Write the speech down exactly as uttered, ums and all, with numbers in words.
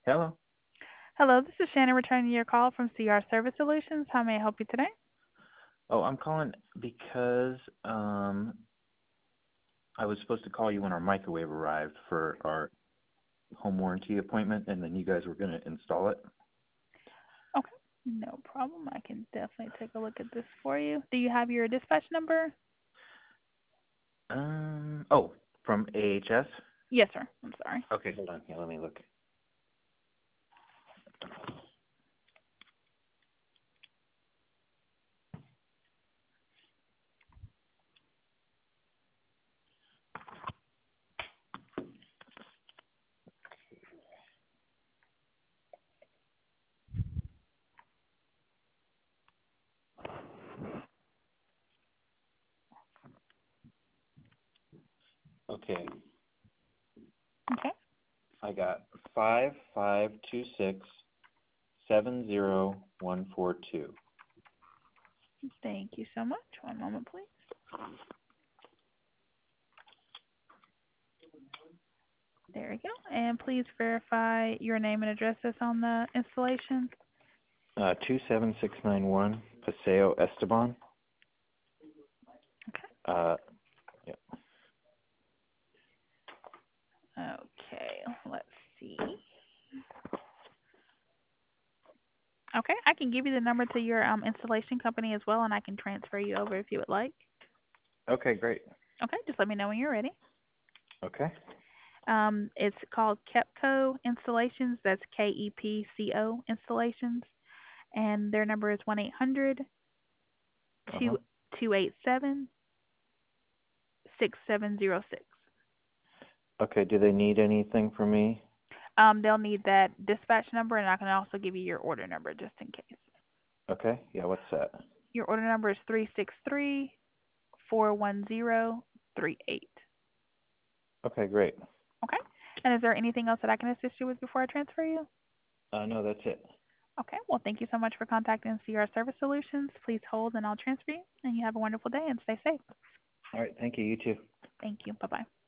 Hello. Hello, this is Shannon returning your call from C R Service Solutions. How may I help you today? Oh, I'm calling because um I was supposed to call you when our microwave arrived for our home warranty appointment, and then you guys were going to install it. Okay, no problem. I can definitely take a look at this for you. Do you have your dispatch number? Um. Oh, from A H S. Yes, sir. I'm sorry. Okay, hold on. Yeah, let me look. Okay, Okay, I got five five two six seven zero one four two. thank you so much. One moment, please. There we go. And please verify your name and address that's on the installation. Uh, two seven six nine one Paseo Esteban. Okay. Uh, yeah. Okay, let's see. Okay, I can give you the number to your um, installation company as well, and I can transfer you over if you would like. Okay, great. Okay, just let me know when you're ready. Okay. Um, it's called KEPCO Installations. That's K E P C O Installations, and their number is one eight hundred Uh huh. two two eight seven six seven zero six. Okay. Do they need anything from me? Um, they'll need that dispatch number, and I can also give you your order number just in case. Okay. Yeah. What's that? Your order number is three six three four one zero three eight. Okay, great. Okay. And is there anything else that I can assist you with before I transfer you? Uh, no, that's it. Okay. Well, thank you so much for contacting C R Service Solutions. Please hold, and I'll transfer you. And you have a wonderful day and stay safe. All right. Thank you. You too. Thank you. Bye bye.